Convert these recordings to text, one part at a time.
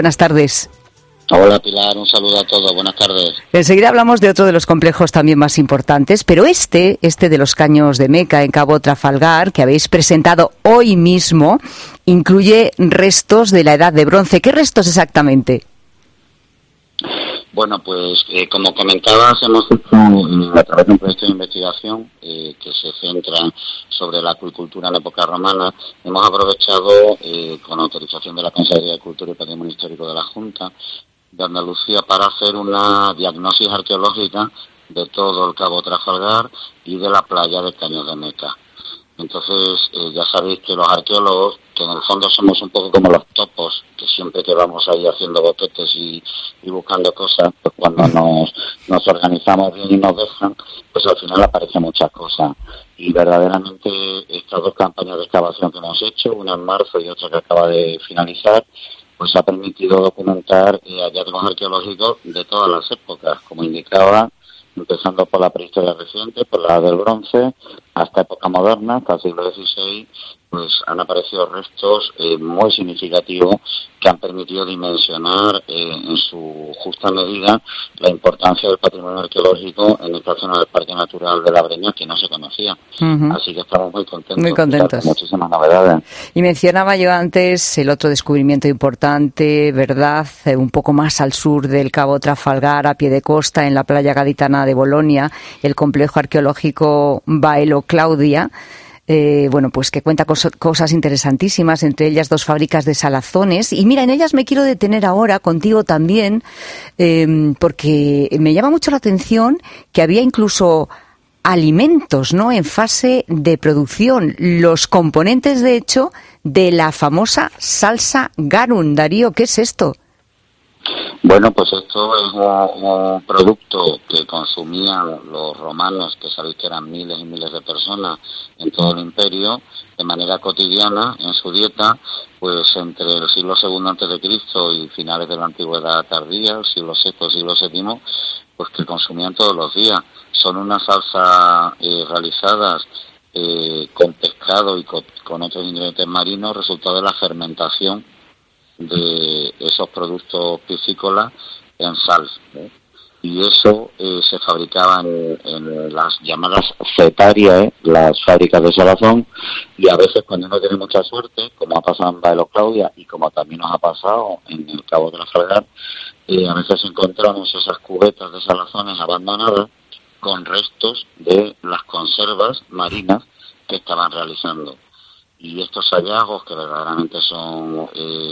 Buenas tardes. Hola Pilar, un saludo a todos, buenas tardes. Enseguida hablamos de otro de los complejos también más importantes, pero este de los Caños de Meca en Cabo Trafalgar, que habéis presentado hoy mismo, incluye restos de la Edad de Bronce. ¿Qué restos exactamente? Bueno, pues como comentabas, hemos hecho a través de un proyecto de investigación que se centra sobre la acuicultura en la época romana. Hemos aprovechado, con autorización de la Consejería de Cultura y Patrimonio Histórico de la Junta de Andalucía, para hacer una diagnosis arqueológica de todo el Cabo Trafalgar y de la playa de Caños de Meca. Entonces, ya sabéis que los arqueólogos, que en el fondo somos un poco como los topos, que siempre que vamos ahí haciendo boquetes y buscando cosas, pues cuando nos organizamos bien y nos dejan, pues al final aparecen muchas cosas. Y verdaderamente estas dos campañas de excavación que hemos hecho, una en marzo y otra que acaba de finalizar, pues ha permitido documentar hallazgos arqueológicos de todas las épocas, como indicaba, empezando por la prehistoria reciente, por la del bronce, hasta época moderna, hasta el siglo XVI, pues han aparecido restos muy significativos que han permitido dimensionar en su justa medida la importancia del patrimonio arqueológico en esta zona del Parque Natural de la Breña, que no se conocía. Uh-huh. Así que estamos muy contentos. Muy contentos. Con muchísimas novedades. Y mencionaba yo antes el otro descubrimiento importante, ¿verdad? Un poco más al sur del Cabo Trafalgar, a pie de costa, en la playa gaditana de Bolonia, el complejo arqueológico Baelo Claudia. Pues que cuenta cosas interesantísimas, entre ellas 2 fábricas de salazones. Y mira, en ellas me quiero detener ahora contigo también, porque me llama mucho la atención que había incluso alimentos, ¿no?, en fase de producción, los componentes, de hecho, de la famosa salsa garum. Darío, ¿qué es esto? Bueno, pues esto es un producto que consumían los romanos, que sabéis que eran miles y miles de personas en todo el imperio, de manera cotidiana en su dieta, pues entre el siglo II a.C. y finales de la Antigüedad tardía, el siglo VI, el siglo VII, pues que consumían todos los días. Son unas salsas realizadas con pescado y con otros ingredientes marinos, resultado de la fermentación de esos productos piscícolas en sal, y eso se fabricaba en las llamadas cetarias, las fábricas de salazón, y a veces cuando uno tiene mucha suerte, como ha pasado en Baelo Claudia y como también nos ha pasado en el Cabo Trafalgar, a veces encontramos esas cubetas de salazones abandonadas con restos de las conservas marinas que estaban realizando. Y estos hallazgos, que verdaderamente son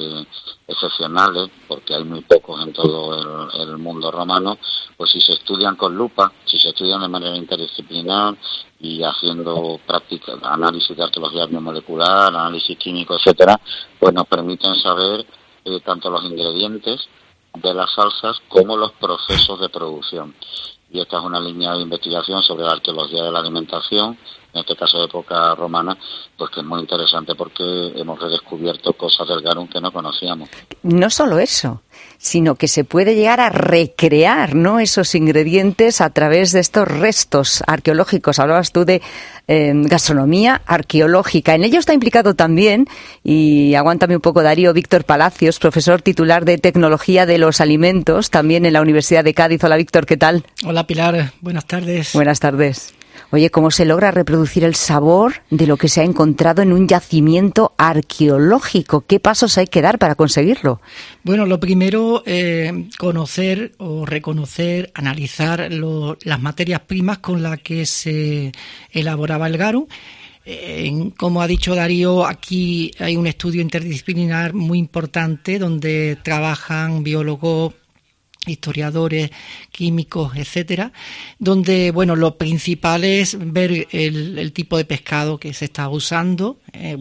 excepcionales, porque hay muy pocos en todo el mundo romano, pues si se estudian con lupa, si se estudian de manera interdisciplinar y haciendo prácticas, análisis de arqueología biomolecular, análisis químico, etcétera, pues nos permiten saber tanto los ingredientes de las salsas como los procesos de producción. Y esta es una línea de investigación sobre la arqueología de la alimentación, en este caso de época romana, pues que es muy interesante porque hemos redescubierto cosas del garum que no conocíamos. No solo eso, sino que se puede llegar a recrear, ¿no?, esos ingredientes a través de estos restos arqueológicos. Hablabas tú de gastronomía arqueológica. En ello está implicado también, y aguántame un poco, Darío, Víctor Palacios, profesor titular de Tecnología de los Alimentos, también en la Universidad de Cádiz. Hola, Víctor, ¿qué tal? Hola, Pilar. Buenas tardes. Buenas tardes. Oye, ¿cómo se logra reproducir el sabor de lo que se ha encontrado en un yacimiento arqueológico? ¿Qué pasos hay que dar para conseguirlo? Bueno, lo primero, conocer o reconocer, analizar las materias primas con las que se elaboraba el garum. Como ha dicho Darío, aquí hay un estudio interdisciplinar muy importante donde trabajan biólogos, historiadores, químicos, etcétera, donde, bueno, lo principal es ver el tipo de pescado que se está usando,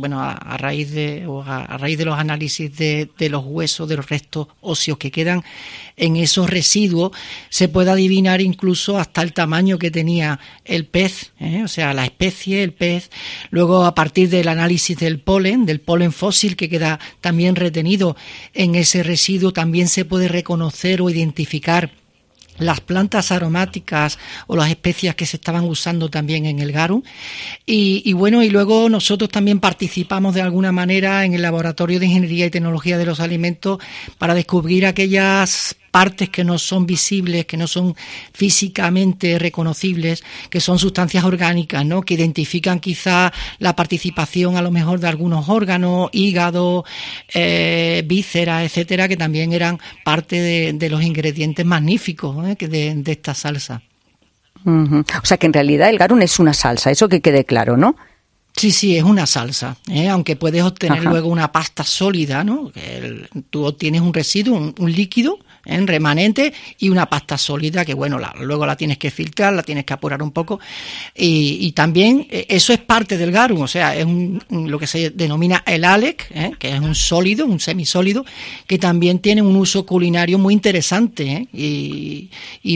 a raíz de los análisis de los huesos, de los restos óseos que quedan en esos residuos, se puede adivinar incluso hasta el tamaño que tenía el pez, o sea, la especie, el pez. Luego, a partir del análisis del polen fósil que queda también retenido en ese residuo, también se puede reconocer o identificar las plantas aromáticas o las especias que se estaban usando también en el garum. Y bueno, y luego nosotros también participamos de alguna manera en el Laboratorio de Ingeniería y Tecnología de los Alimentos para descubrir aquellas partes que no son visibles, que no son físicamente reconocibles, que son sustancias orgánicas, ¿no? Que identifican quizá la participación a lo mejor de algunos órganos, hígado, vísceras, etcétera, que también eran parte de los ingredientes magníficos de esta salsa. Uh-huh. O sea que en realidad el garum es una salsa, eso que quede claro, ¿no? Sí, es una salsa, aunque puedes obtener luego una pasta sólida, ¿no? Tú obtienes un residuo, un líquido, remanente, y una pasta sólida que, bueno, luego la tienes que filtrar, la tienes que apurar un poco, y también eso es parte del garum, o sea, es lo que se denomina el alec, que es un sólido, un semisólido, que también tiene un uso culinario muy interesante, y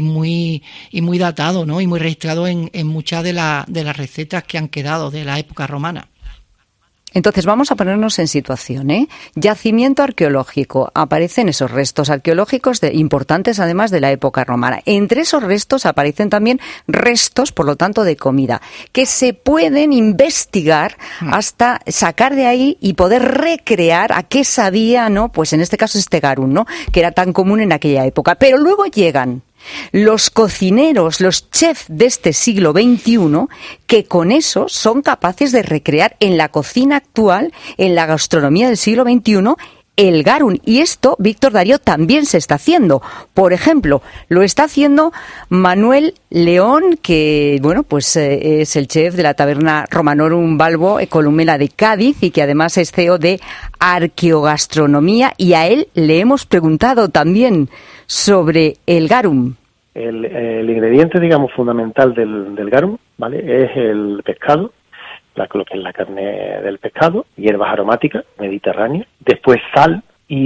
muy datado, ¿no? Y muy registrado en muchas de las recetas que han quedado de la época romana. Entonces vamos a ponernos en situación, Yacimiento arqueológico. Aparecen esos restos arqueológicos importantes, además de la época romana. Entre esos restos aparecen también restos, por lo tanto, de comida, que se pueden investigar hasta sacar de ahí y poder recrear a qué sabía, ¿no? Pues en este caso este garum, ¿no? Que era tan común en aquella época. Pero luego llegan los cocineros, los chefs de este siglo XXI, que con eso son capaces de recrear en la cocina actual, en la gastronomía del siglo XXI, el garum. Y esto, Víctor Darío, también se está haciendo. Por ejemplo, lo está haciendo Manuel León, que, bueno, pues es el chef de la taberna Romanorum Balbo Columela de Cádiz y que además es CEO de Arqueogastronomía, y a él le hemos preguntado también sobre el garum. El ingrediente, digamos, fundamental del garum, ¿vale? Es el pescado, lo que es la carne del pescado, hierbas aromáticas, mediterráneas, después sal,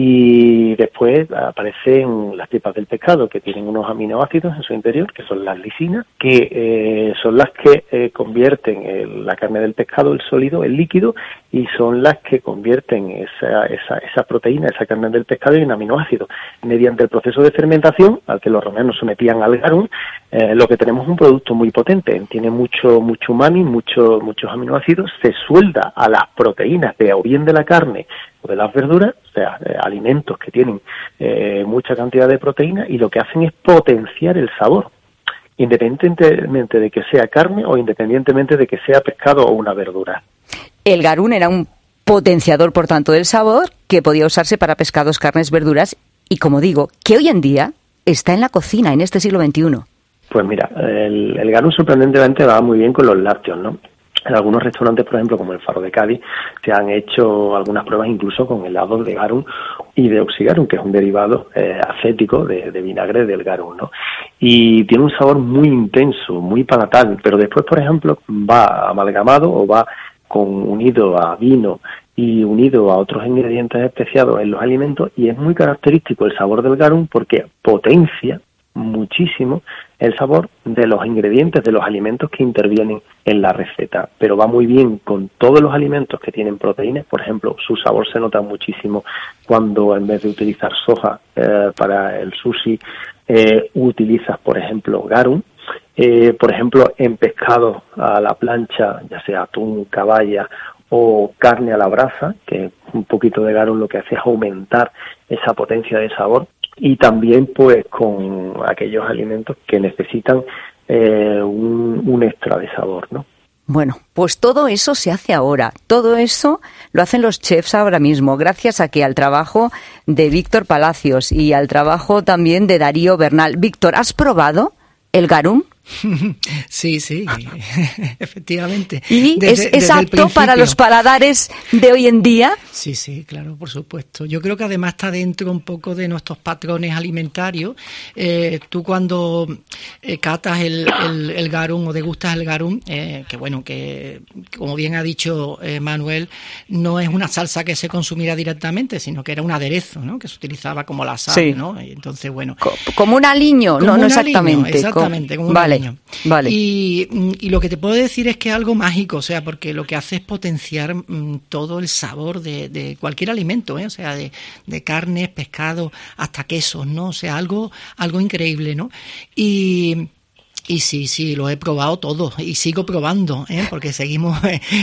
y después aparecen las tripas del pescado, que tienen unos aminoácidos en su interior, que son las lisinas, que son las que convierten la carne del pescado, el sólido, el líquido, y son las que convierten esa proteína, esa carne del pescado, en aminoácidos. Mediante el proceso de fermentación, al que los romanos sometían al garum, lo que tenemos es un producto muy potente, tiene mucho umami, muchos aminoácidos, se suelda a las proteínas o bien de la carne o de las verduras, o sea, alimentos que tienen mucha cantidad de proteína, y lo que hacen es potenciar el sabor, independientemente de que sea carne o independientemente de que sea pescado o una verdura. El garum era un potenciador, por tanto, del sabor, que podía usarse para pescados, carnes, verduras, y como digo, que hoy en día está en la cocina, en este siglo XXI. Pues mira, el garum sorprendentemente va muy bien con los lácteos, ¿no? En algunos restaurantes, por ejemplo, como el Faro de Cádiz, se han hecho algunas pruebas incluso con helados de garum y de oxigarum, que es un derivado acético de vinagre del garum, ¿no? Y tiene un sabor muy intenso, muy palatable, pero después, por ejemplo, va amalgamado o va unido a vino y unido a otros ingredientes especiados en los alimentos, y es muy característico el sabor del garum porque potencia muchísimo el sabor de los ingredientes, de los alimentos que intervienen en la receta, pero va muy bien con todos los alimentos que tienen proteínas. Por ejemplo, su sabor se nota muchísimo cuando en vez de utilizar soja para el sushi, utilizas, por ejemplo, garum. Por ejemplo, en pescado a la plancha, ya sea atún, caballa o carne a la brasa, que un poquito de garum lo que hace es aumentar esa potencia de sabor. Y también pues con aquellos alimentos que necesitan un extra de sabor, ¿no? Bueno, pues todo eso se hace ahora, todo eso lo hacen los chefs ahora mismo, gracias a que al trabajo de Víctor Palacios y al trabajo también de Darío Bernal. Víctor, ¿has probado el garum? Sí, efectivamente. ¿Y es apto para los paladares de hoy en día? Sí, claro, por supuesto. Yo creo que además está dentro un poco de nuestros patrones alimentarios. Tú cuando catas el garum o degustas el garum, que como bien ha dicho Manuel, no es una salsa que se consumiera directamente, sino que era un aderezo, ¿no? Que se utilizaba como la sal, sí. ¿no? Y entonces, bueno. Como un aliño, no exactamente. Exactamente, como un vale. Vale. Y lo que te puedo decir es que es algo mágico, o sea, porque lo que hace es potenciar todo el sabor de cualquier alimento, o sea, de carnes, pescado, hasta quesos, ¿no? O sea, algo increíble, ¿no? Y sí, lo he probado todo y sigo probando, porque seguimos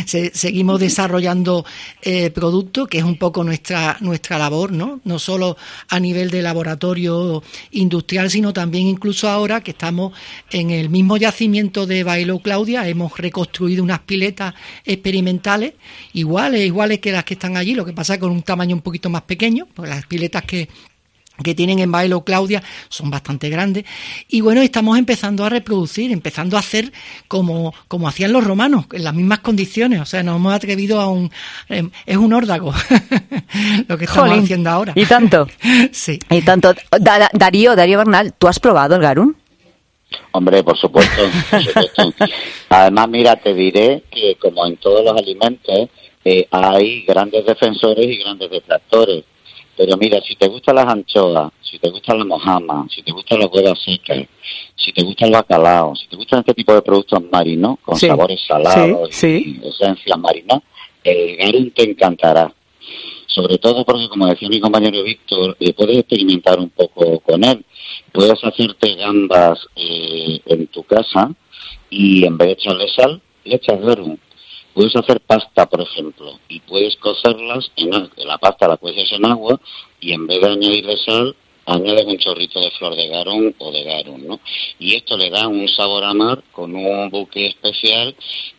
desarrollando productos, que es un poco nuestra labor, ¿no? No solo a nivel de laboratorio industrial, sino también incluso ahora que estamos en el mismo yacimiento de Bailo Claudia, hemos reconstruido unas piletas experimentales iguales que las que están allí, lo que pasa con un tamaño un poquito más pequeño, porque las piletas que tienen en Bailo Claudia son bastante grandes, y bueno, estamos empezando a reproducir, empezando a hacer como hacían los romanos, en las mismas condiciones, o sea, nos hemos atrevido es un órdago lo que estamos haciendo ahora. ¿Y tanto? Sí. ¿Y tanto? Darío Bernal, ¿tú has probado el garum? Hombre, por supuesto. Además, mira, te diré que como en todos los alimentos hay grandes defensores y grandes detractores. Pero mira, si te gustan las anchoas, si te gustan las mojamas, si te gustan las huevas secas, si te gusta el bacalao, si te gustan este tipo de productos marinos, con sabores salados y esencias marinas, el garum te encantará. Sobre todo porque, como decía mi compañero Víctor, puedes experimentar un poco con él. Puedes hacerte gambas en tu casa y en vez de echarle sal, le echas garum. Puedes hacer pasta, por ejemplo, y puedes cocerlas la pasta la puedes echar en agua y en vez de añadirle sal, añades un chorrito de flor de garum o de garum, ¿no? Y esto le da un sabor a mar con un buque especial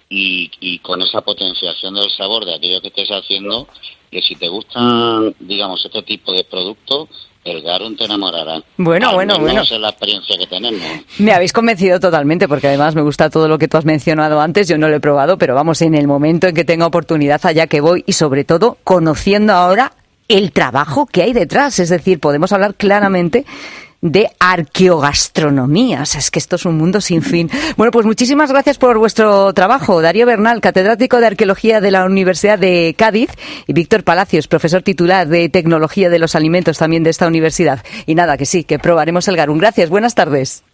y con esa potenciación del sabor de aquello que estés haciendo, que si te gustan, digamos, este tipo de productos, el garum te enamorará. Bueno. Es la experiencia que tenemos. Me habéis convencido totalmente, porque además me gusta todo lo que tú has mencionado antes. Yo no lo he probado, pero vamos, en el momento en que tenga oportunidad, allá que voy, y sobre todo conociendo ahora el trabajo que hay detrás. Es decir, podemos hablar claramente de arqueogastronomía. O sea, es que esto es un mundo sin fin. Bueno, pues muchísimas gracias por vuestro trabajo. Darío Bernal, catedrático de Arqueología de la Universidad de Cádiz, y Víctor Palacios, profesor titular de Tecnología de los Alimentos también de esta universidad. Y nada, que sí, que probaremos el garum. Gracias, buenas tardes.